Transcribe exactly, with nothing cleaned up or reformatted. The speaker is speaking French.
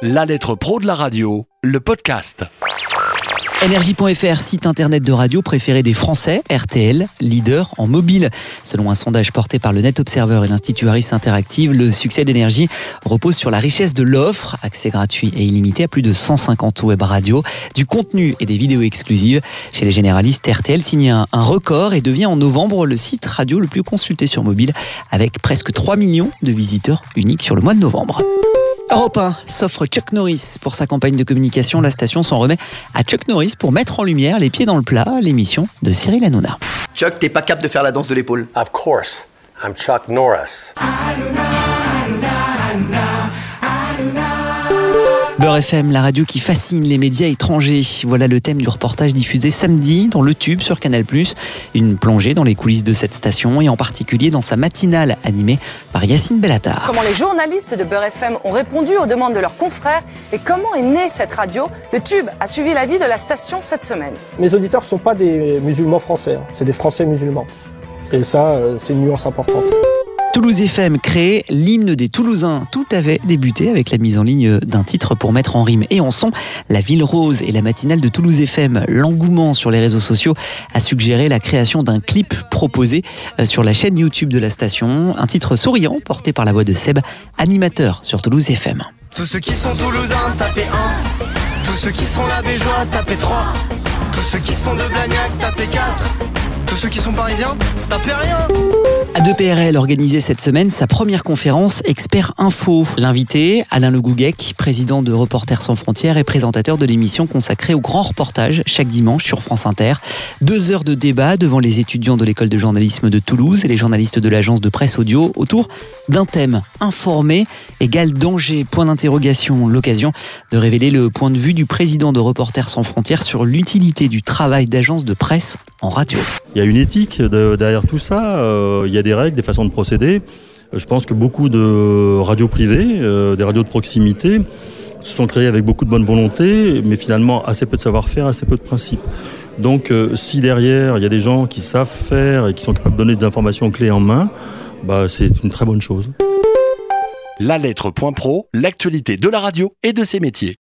La lettre pro de la radio, le podcast. Énergie point F R, site internet de radio préféré des Français, R T L, leader en mobile. Selon un sondage porté par le Net Observer et l'Institut Harris Interactive, le succès d'Énergie repose sur la richesse de l'offre, accès gratuit et illimité à plus de cent cinquante web radios, du contenu et des vidéos exclusives. Chez les généralistes, R T L signe un, un record et devient en novembre le site radio le plus consulté sur mobile, avec presque trois millions de visiteurs uniques sur le mois de novembre. Europe un s'offre Chuck Norris pour sa campagne de communication. La station s'en remet à Chuck Norris pour mettre en lumière les pieds dans le plat, l'émission de Cyril Hanouna. Chuck, t'es pas capable de faire la danse de l'épaule. Of course, I'm Chuck Norris. Beurre F M, la radio qui fascine les médias étrangers. Voilà le thème du reportage diffusé samedi dans Le Tube sur Canal plus. Une plongée dans les coulisses de cette station et en particulier dans sa matinale animée par Yacine Bellatar. Comment les journalistes de Beurre F M ont répondu aux demandes de leurs confrères et comment est née cette radio. Le Tube a suivi la vie de la station cette semaine. Mes auditeurs ne sont pas des musulmans français, hein. C'est des Français musulmans. Et ça, c'est une nuance importante. Toulouse F M crée l'hymne des Toulousains. Tout avait débuté avec la mise en ligne d'un titre pour mettre en rime et en son la Ville Rose et la matinale de Toulouse F M. L'engouement sur les réseaux sociaux a suggéré la création d'un clip proposé sur la chaîne YouTube de la station. Un titre souriant porté par la voix de Seb, animateur sur Toulouse F M. Tous ceux qui sont toulousains, tapez un. Tous ceux qui sont la Béjois, tapez trois. Tous ceux qui sont de Blagnac, tapez quatre. Tous ceux qui sont parisiens, tapez rien. A deux P R L organisait cette semaine sa première conférence Expert Info. L'invité, Alain Le Gouguec, président de Reporters sans frontières et présentateur de l'émission consacrée aux grands reportages chaque dimanche sur France Inter. Deux heures de débat devant les étudiants de l'école de journalisme de Toulouse et les journalistes de l'agence de presse audio autour d'un thème: informer égale danger, point d'interrogation. L'occasion de révéler le point de vue du président de Reporters sans frontières sur l'utilité du travail d'agence de presse en radio. Il y a une éthique de, derrière tout ça, euh, il y a des règles, des façons de procéder. Je pense que beaucoup de radios privées, euh, des radios de proximité, se sont créées avec beaucoup de bonne volonté, mais finalement assez peu de savoir-faire, assez peu de principes. Donc euh, si derrière il y a des gens qui savent faire et qui sont capables de donner des informations clés en main, bah, c'est une très bonne chose. La lettre point pro, l'actualité de la radio et de ses métiers.